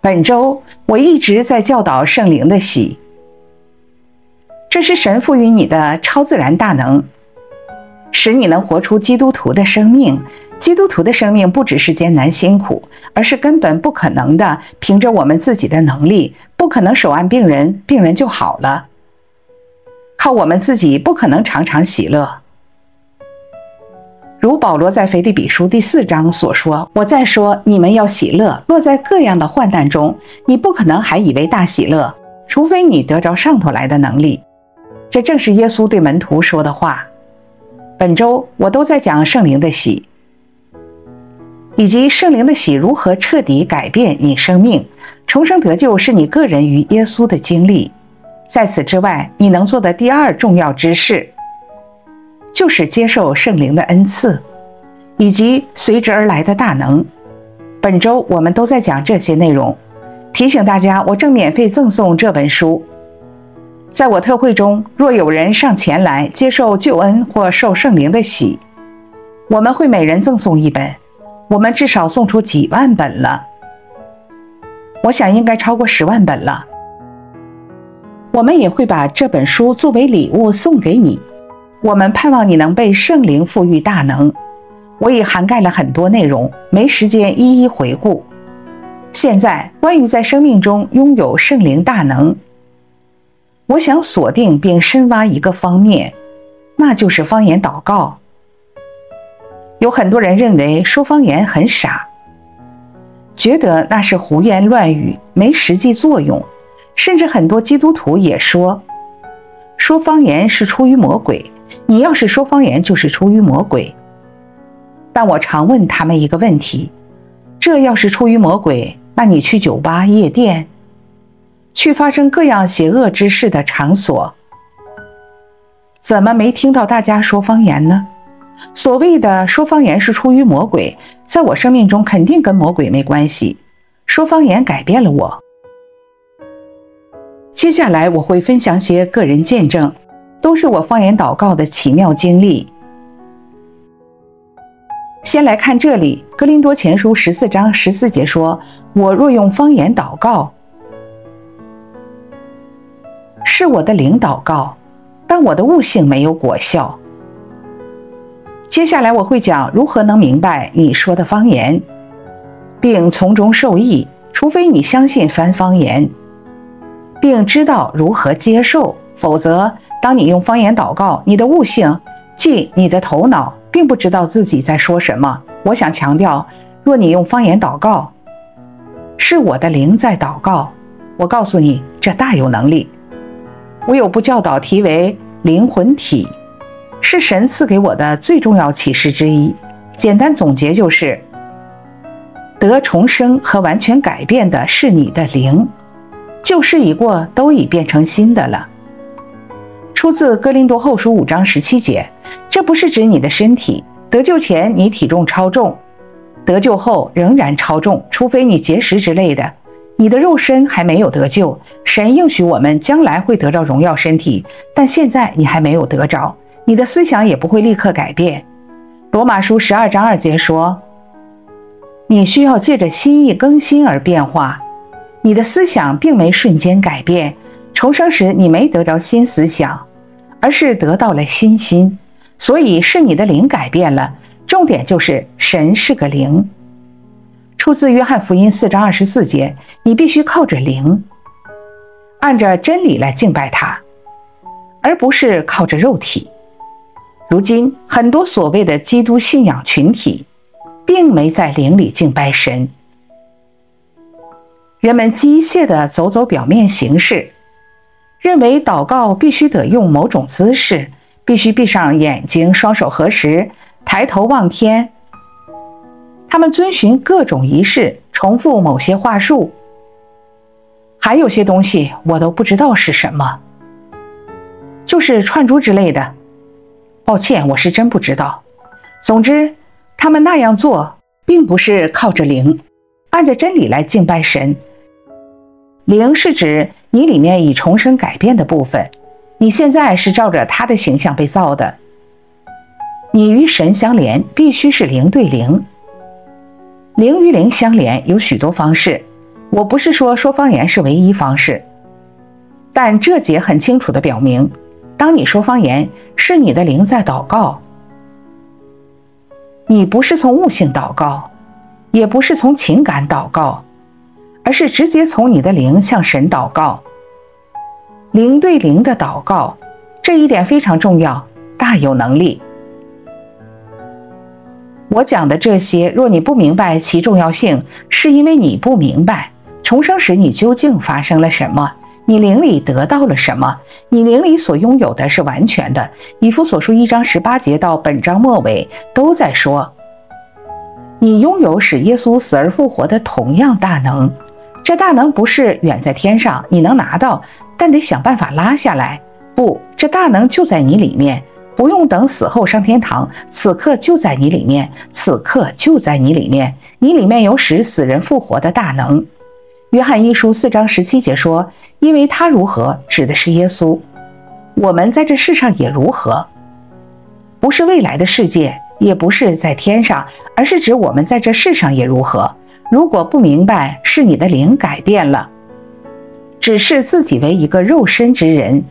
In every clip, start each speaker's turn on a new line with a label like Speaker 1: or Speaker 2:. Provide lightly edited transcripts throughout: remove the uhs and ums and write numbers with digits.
Speaker 1: 本周我一直在教导圣灵的喜，这是神赋予你的超自然大能，使你能活出基督徒的生命。基督徒的生命不只是艰难辛苦，而是根本不可能的凭着我们自己的能力，不可能手按病人，病人就好了。靠我们自己不可能常常喜乐。如保罗在腓立比书第4章所说，我再说，你们要喜乐，落在各样的患难中，你不可能还以为大喜乐，除非你得着上头来的能力。这正是耶稣对门徒说的话。本周我都在讲圣灵的喜，以及圣灵的喜如何彻底改变你生命。重生得救是你个人与耶稣的经历。在此之外，你能做的第二重要之事，就是接受圣灵的恩赐，以及随之而来的大能。本周我们都在讲这些内容。提醒大家，我正免费赠送这本书。在我特会中，若有人上前来接受救恩或受圣灵的喜，我们会每人赠送一本。我们至少送出几万本了，我想应该超过10万本了。我们也会把这本书作为礼物送给你。我们盼望你能被圣灵赋予大能。我已涵盖了很多内容，没时间一一回顾。现在关于在生命中拥有圣灵大能，我想锁定并深挖一个方面，那就是方言祷告。有很多人认为说方言很傻，觉得那是胡言乱语，没实际作用。甚至很多基督徒也说方言是出于魔鬼，你要是说方言就是出于魔鬼。但我常问他们一个问题，这要是出于魔鬼，那你去酒吧、夜店，去发生各样邪恶之事的场所，怎么没听到大家说方言呢？所谓的说方言是出于魔鬼，在我生命中肯定跟魔鬼没关系。说方言改变了我。接下来我会分享些个人见证，都是我方言祷告的奇妙经历。先来看这里，哥林多前书14章14节说，我若用方言祷告，是我的灵祷告，但我的悟性没有果效。接下来我会讲如何能明白你说的方言，并从中受益，除非你相信翻方言，并知道如何接受，否则当你用方言祷告，你的悟性，即你的头脑，并不知道自己在说什么。我想强调，若你用方言祷告，是我的灵在祷告，我告诉你，这大有能力。我有部教导题为灵魂体，是神赐给我的最重要启示之一。简单总结就是，得重生和完全改变的是你的灵，旧事已过，都已变成新的了。出自哥林多后书5章17节。这不是指你的身体，得救前你体重超重，得救后仍然超重，除非你节食之类的。你的肉身还没有得救，神应许我们将来会得着荣耀身体，但现在你还没有得着，你的思想也不会立刻改变。罗马书12章2节说，你需要借着心意更新而变化。你的思想并没瞬间改变，重生时你没得着新思想，而是得到了新心，所以是你的灵改变了。重点就是神是个灵。出自约翰福音4章24节，你必须靠着灵，按着真理来敬拜他，而不是靠着肉体。如今很多所谓的基督信仰群体并没在灵里敬拜神，人们机械地走走表面形式，认为祷告必须得用某种姿势，必须闭上眼睛，双手合十，抬头望天。他们遵循各种仪式，重复某些话术，还有些东西我都不知道是什么，就是串珠之类的。抱歉，我是真不知道。总之，他们那样做并不是靠着灵，按着真理来敬拜神。灵是指你里面已重生改变的部分，你现在是照着他的形象被造的。你与神相连，必须是灵对灵。灵与灵相连有许多方式， 我不是说说方言是唯一方式，但这节很清楚地表明，当你说方言，是你的灵在祷告。你不是从悟性祷告，也不是从情感祷告，而是直接从你的灵向神祷告。灵对灵的祷告，这一点非常重要，大有能力。我讲的这些，若你不明白其重要性，是因为你不明白重生时你究竟发生了什么，你灵里得到了什么，你灵里所拥有的是完全的。以弗所书1章18节到本章末尾都在说，你拥有使耶稣死而复活的同样大能。这大能不是远在天上，你能拿到，但得想办法拉下来。不，这大能就在你里面，不用等死后上天堂，此刻就在你里面，此刻就在你里面，你里面有使死人复活的大能。约翰一书4章17节说，因为他如何，指的是耶稣，我们在这世上也如何，不是未来的世界，也不是在天上，而是指我们在这世上也如何。如果不明白，是你的灵改变了，只是自己为一个肉身之人，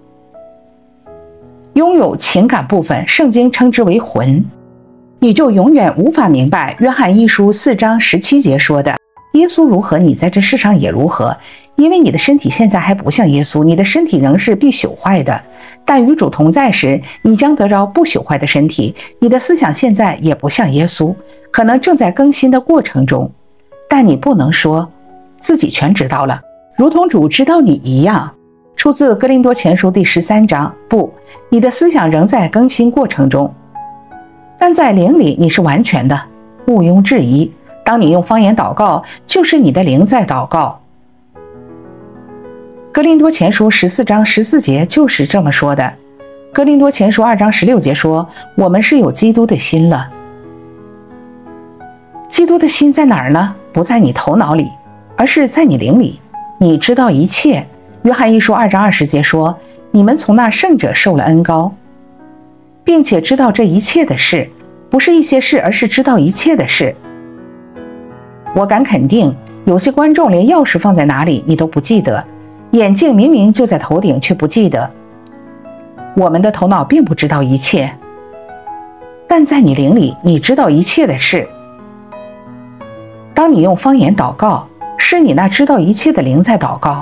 Speaker 1: 拥有情感部分，圣经称之为魂，你就永远无法明白约翰一书4章17节说的，耶稣如何，你在这世上也如何。因为你的身体现在还不像耶稣，你的身体仍是必朽坏的，但与主同在时，你将得着不朽坏的身体。你的思想现在也不像耶稣，可能正在更新的过程中，但你不能说自己全知道了，如同主知道你一样。出自哥林多前书第13章。不，你的思想仍在更新过程中，但在灵里你是完全的，毋庸置疑。当你用方言祷告，就是你的灵在祷告。哥林多前书14章14节就是这么说的。哥林多前书2章16节说，我们是有基督的心了。基督的心在哪儿呢？不在你头脑里，而是在你灵里，你知道一切。约翰一书2章20节说，你们从那圣者受了恩膏，并且知道这一切的事，不是一些事，而是知道一切的事。我敢肯定，有些观众连钥匙放在哪里你都不记得，眼镜明明就在头顶却不记得。我们的头脑并不知道一切，但在你灵里你知道一切的事。当你用方言祷告，是你那知道一切的灵在祷告。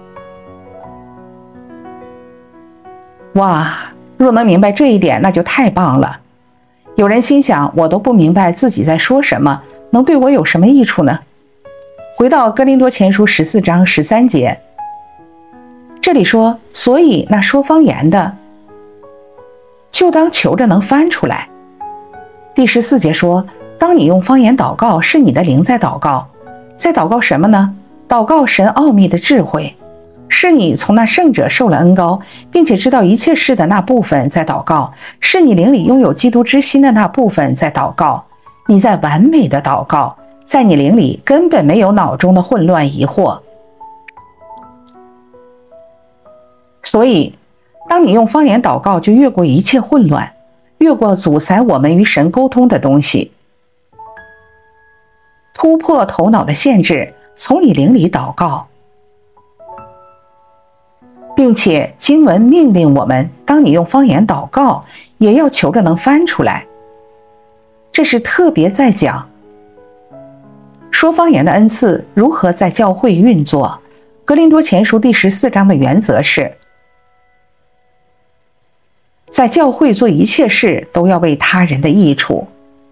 Speaker 1: 哇，若能明白这一点，那就太棒了。有人心想，我都不明白自己在说什么，能对我有什么益处呢？回到哥林多前书14章13节，这里说，所以那说方言的，就当求着能翻出来。第14节说，当你用方言祷告，是你的灵在祷告。在祷告什么呢？祷告神奥秘的智慧，是你从那圣者受了恩膏，并且知道一切事的那部分在祷告，是你灵里拥有基督之心的那部分在祷告。你在完美的祷告，在你灵里根本没有脑中的混乱疑惑。所以当你用方言祷告，就越过一切混乱，越过阻塞我们与神沟通的东西，突破头脑的限制，从你灵里祷告。并且经文命令我们，当你用方言祷告，也要求着能翻出来。这是特别在讲说方言的恩赐如何在教会运作。哥林多前书第14章的原则是，在教会做一切事都要为他人的益处。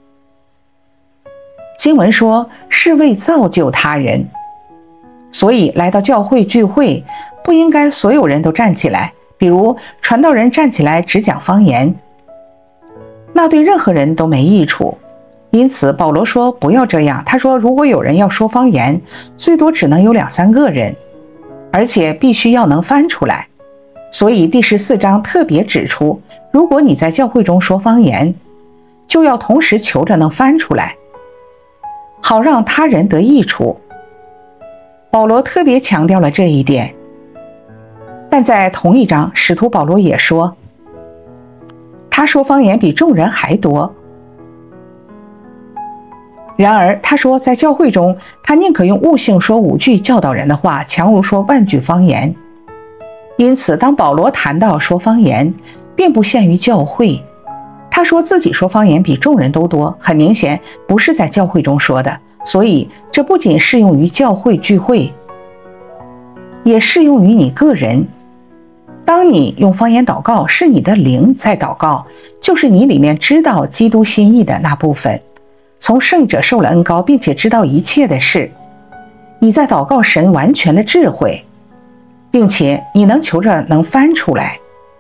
Speaker 1: 经文说是为造就他人，所以来到教会聚会，不应该所有人都站起来，比如传道人站起来只讲方言，那对任何人都没益处。因此保罗说不要这样，他说如果有人要说方言，最多只能有2-3个人，而且必须要能翻出来。所以第14章特别指出，如果你在教会中说方言，就要同时求着能翻出来，好让他人得益处。保罗特别强调了这一点。但在同一章，使徒保罗也说，他说方言比众人还多。 然而他说，在教会中，他宁可用悟性说5句教导人的话，强如说万句方言。因此当保罗谈到说方言，并不限于教会，他说自己说方言比众人都多，很明显不是在教会中说的，所以这不仅适用于教会聚会，也适用于你个人。当你用方言祷告，是你的灵在祷告，就是你里面知道基督心意的那部分，从圣者受了恩膏，并且知道一切的事。你在祷告神完全的智慧，并且你能求着能翻出来，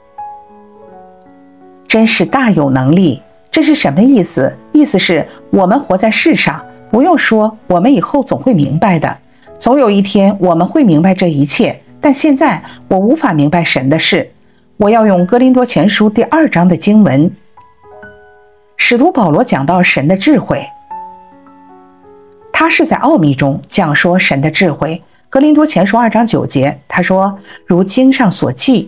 Speaker 1: 真是大有能力。这是什么意思？意思是我们活在世上，不用说我们以后总会明白的，总有一天我们会明白这一切，但现在我无法明白神的事。我要用哥林多前书第2章的经文，使徒保罗讲到神的智慧，他是在奥秘中讲说神的智慧。哥林多前书2章9节，他说，如经上所记，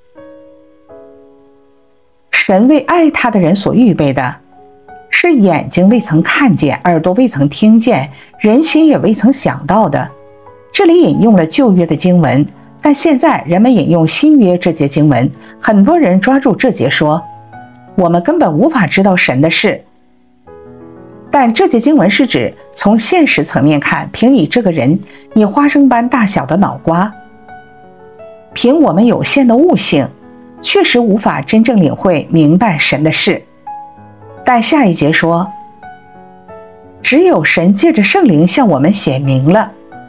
Speaker 1: 神为爱他的人所预备的，是眼睛未曾看见，耳朵未曾听见，人心也未曾想到的。这里引用了旧约的经文，但现在人们引用新约这节经文，很多人抓住这节说，我们根本无法知道神的事。但这节经文是指从现实层面看，凭你这个人，你花生般大小的脑瓜，凭我们有限的悟性，确实无法真正领会明白神的事。但下一节说，只有神借着圣灵向我们显明了。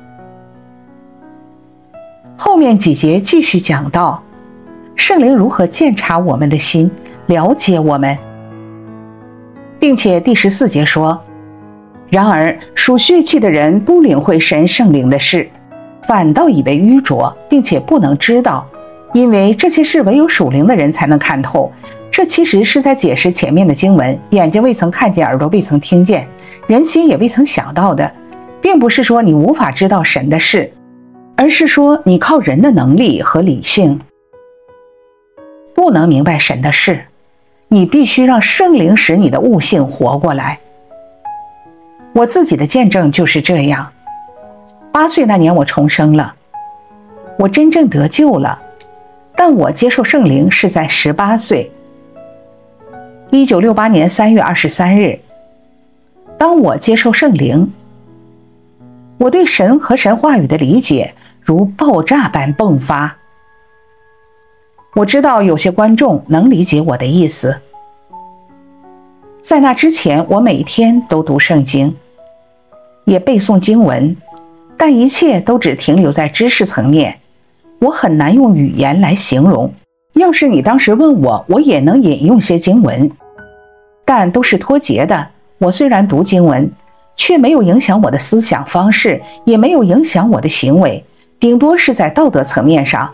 Speaker 1: 后面几节继续讲到圣灵如何鉴察我们的心，了解我们，并且第14节说，然而属血气的人不领会神圣灵的事，反倒以为愚拙，并且不能知道，因为这些事唯有属灵的人才能看透。这其实是在解释前面的经文，眼睛未曾看见，耳朵未曾听见，人心也未曾想到的，并不是说你无法知道神的事，而是说你靠人的能力和理性不能明白神的事，你必须让圣灵使你的悟性活过来。我自己的见证就是这样。8岁那年我重生了，我真正得救了，但我接受圣灵是在18岁。1968年3月23日，当我接受圣灵，我对神和神话语的理解如爆炸般迸发。我知道有些观众能理解我的意思。在那之前，我每天都读圣经，也背诵经文，但一切都只停留在知识层面，我很难用语言来形容。要是你当时问我，我也能引用些经文，但都是脱节的。我虽然读经文，却没有影响我的思想方式，也没有影响我的行为，顶多是在道德层面上，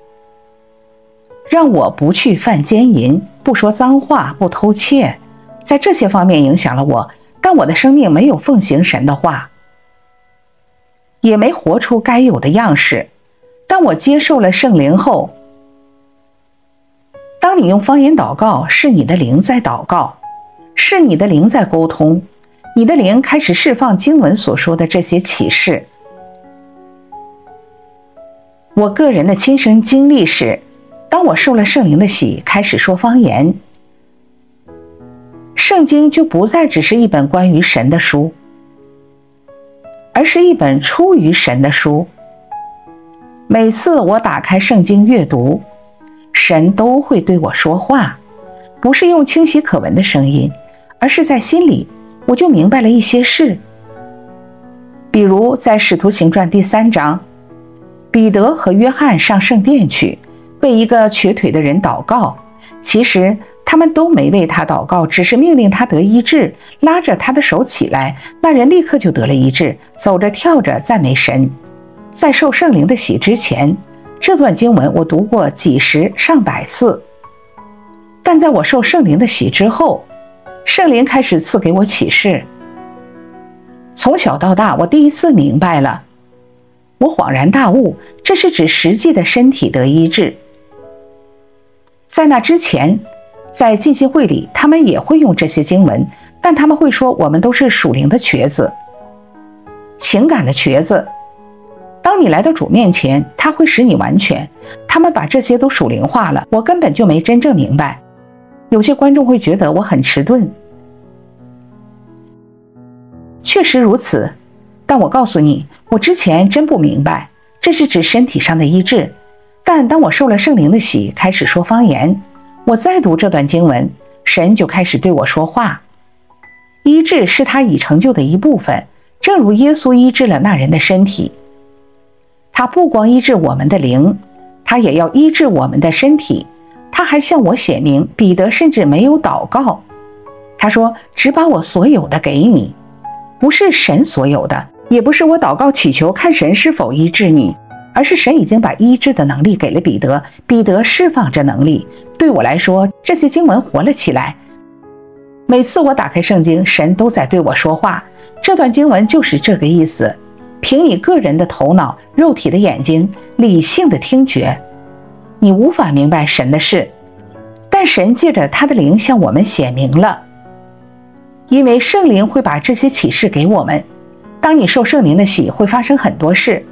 Speaker 1: 让我不去犯奸淫，不说脏话，不偷窃，在这些方面影响了我，但我的生命没有奉行神的话，也没活出该有的样式。当我接受了圣灵后，当你用方言祷告，是你的灵在祷告，是你的灵在沟通，你的灵开始释放经文所说的这些启示。我个人的亲身经历是，当我受了圣灵的洗，开始说方言，圣经就不再只是一本关于神的书，而是一本出于神的书。每次我打开圣经阅读，神都会对我说话，不是用清晰可闻的声音，而是在心里，我就明白了一些事。比如在使徒行传第3章，彼得和约翰上圣殿去，为一个瘸腿的人祷告，其实他们都没为他祷告，只是命令他得医治，拉着他的手起来，那人立刻就得了医治，走着跳着赞美神。在受圣灵的洗之前，这段经文我读过几十上百次，但在我受圣灵的洗之后，圣灵开始赐给我启示。从小到大，我第一次明白了，我恍然大悟，这是指实际的身体得医治。在那之前，在浸信会里，他们也会用这些经文， 但他们会说我们都是属灵的瘸子，情感的瘸子。当你来到主面前，他会使你完全。他们把这些都属灵化了，我根本就没真正明白。有些观众会觉得我很迟钝，确实如此，但我告诉你，我之前真不明白，这是指身体上的医治。但当我受了圣灵的洗，开始说方言，我再读这段经文，神就开始对我说话。医治是他已成就的一部分，正如耶稣医治了那人的身体。他不光医治我们的灵，他也要医治我们的身体。他还向我写明，彼得甚至没有祷告，他说只把我所有的给你，不是神所有的，也不是我祷告祈求看神是否医治你，而是神已经把医治的能力给了彼得，彼得释放这能力。对我来说，这些经文活了起来。每次我打开圣经，神都在对我说话。这段经文就是这个意思。凭你个人的头脑、肉体的眼睛、理性的听觉，你无法明白神的事，但神借着他的灵向我们显明了。因为圣灵会把这些启示给我们。当你受圣灵的洗，会发生很多事。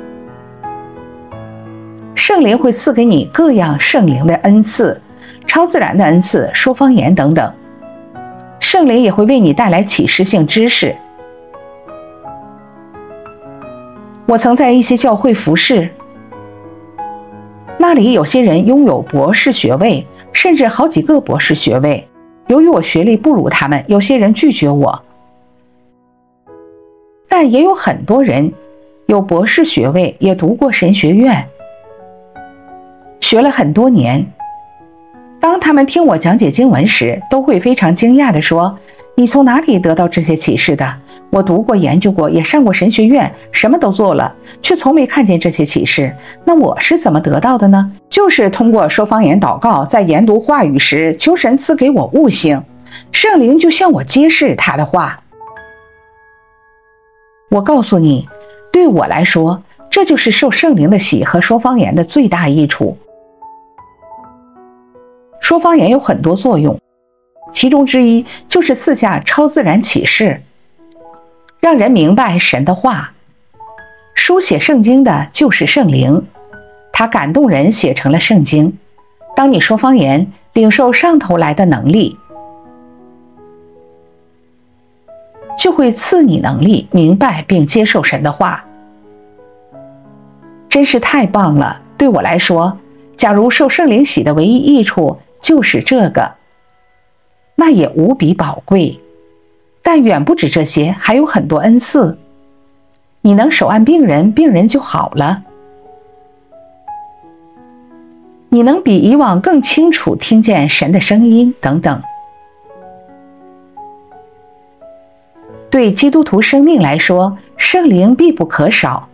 Speaker 1: 圣灵会赐给你各样圣灵的恩赐，超自然的恩赐，说方言等等。圣灵也会为你带来启示性知识。我曾在一些教会服侍，那里有些人拥有博士学位，甚至好几个博士学位。由于我学历不如他们，有些人拒绝我。但也有很多人有博士学位，也读过神学院，学了很多年。当他们听我讲解经文时，都会非常惊讶地说，你从哪里得到这些启示的？我读过研究过，也上过神学院，什么都做了，却从没看见这些启示。那我是怎么得到的呢？就是通过说方言祷告，在研读话语时求神赐给我悟性，圣灵就向我揭示他的话。我告诉你，对我来说，这就是受圣灵的洗和说方言的最大益处。说方言有很多作用，其中之一就是赐下超自然启示，让人明白神的话。书写圣经的就是圣灵，他感动人写成了圣经。当你说方言，领受上头来的能力，就会赐你能力明白并接受神的话。真是太棒了！对我来说，假如受圣灵洗的唯一益处就是这个，那也无比宝贵。但远不止这些，还有很多恩赐。你能手按病人，病人就好了。你能比以往更清楚听见神的声音等等。对基督徒生命来说，圣灵必不可少。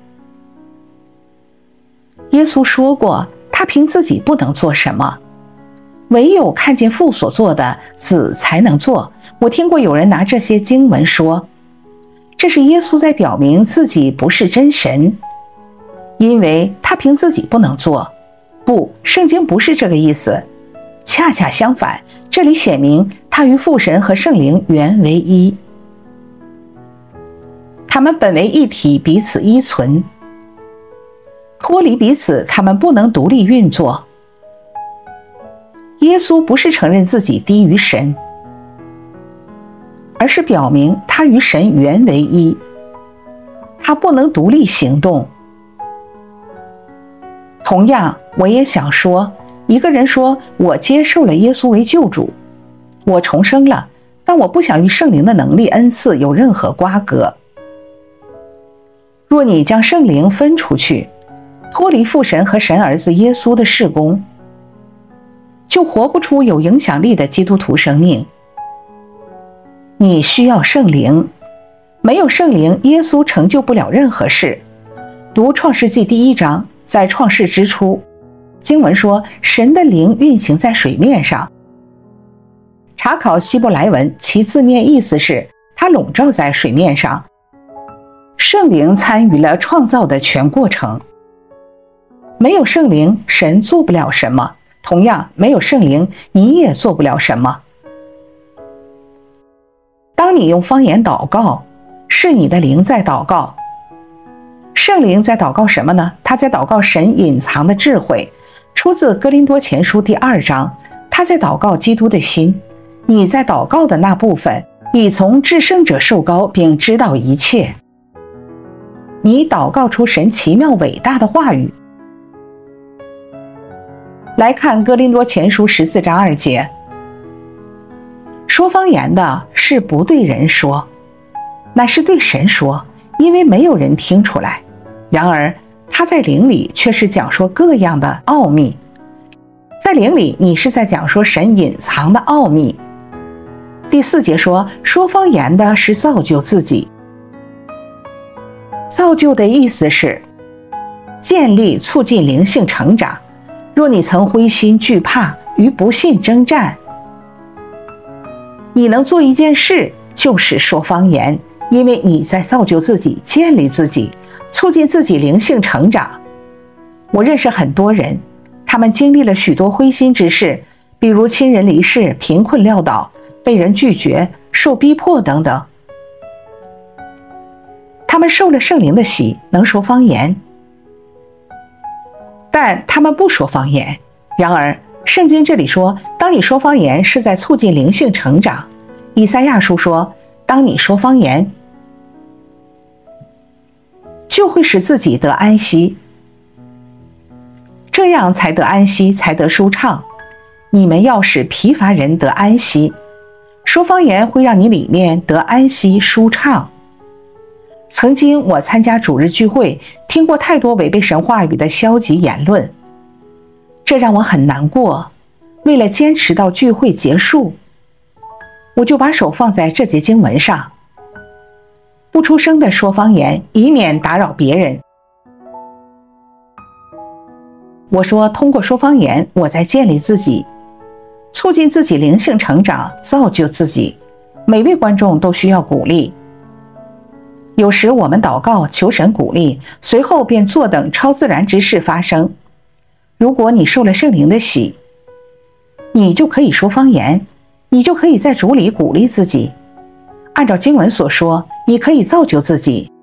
Speaker 1: 耶稣说过，他凭自己不能做什么，唯有看见父所做的，子才能做。我听过有人拿这些经文说，这是耶稣在表明自己不是真神，因为他凭自己不能做。不，圣经不是这个意思，恰恰相反，这里显明他与父神和圣灵原为一，他们本为一体，彼此依存，脱离彼此，他们不能独立运作。耶稣不是承认自己低于神，而是表明他与神原为一，他不能独立行动。同样，我也想说，一个人说我接受了耶稣为救主，我重生了，但我不想与圣灵的能力恩赐有任何瓜葛。若你将圣灵分出去，脱离父神和神儿子耶稣的事工，就活不出有影响力的基督徒生命。你需要圣灵，没有圣灵，耶稣成就不了任何事。读创世纪第1章，在创世之初，经文说神的灵运行在水面上。查考希伯来文，其字面意思是它笼罩在水面上。圣灵参与了创造的全过程。没有圣灵，神做不了什么，同样没有圣灵，你也做不了什么。 你用方言祷告，是你的灵在祷告。圣灵在祷告什么呢？他在祷告神隐藏的智慧，出自哥林多前书第2章。他在祷告基督的心。你在祷告的那部分，已从至圣者受膏，并知道一切。你祷告出神奇妙伟大的话语。来看哥林多前书14章2节，说方言的是不对人说，乃是对神说，因为没有人听出来。然而他在灵里却是讲说各样的奥秘。在灵里，你是在讲说神隐藏的奥秘。第4节说，说方言的是造就自己。造就的意思是建立、促进灵性成长。若你曾灰心惧怕，与不信征战，你能做一件事，就是说方言，因为你在造就自己，建立自己，促进自己灵性成长。我认识很多人，他们经历了许多灰心之事，比如亲人离世、贫困潦倒、被人拒绝、受逼迫等等。他们受了圣灵的洗，能说方言，但他们不说方言。然而圣经这里说，当你说方言，是在促进灵性成长。以赛亚书说，当你说方言，就会使自己得安息，这样才得安息，才得舒畅。你们要使疲乏人得安息，说方言会让你里面得安息舒畅。曾经我参加主日聚会，听过太多违背神话语的消极言论，这让我很难过。为了坚持到聚会结束，我就把手放在这节经文上，不出声地说方言，以免打扰别人。我说，通过说方言，我在建立自己，促进自己灵性成长，造就自己。每位观众都需要鼓励。有时我们祷告求神鼓励，随后便坐等超自然之事发生。如果你受了圣灵的洗，你就可以说方言，你就可以在主里鼓励自己。按照经文所说，你可以造就自己，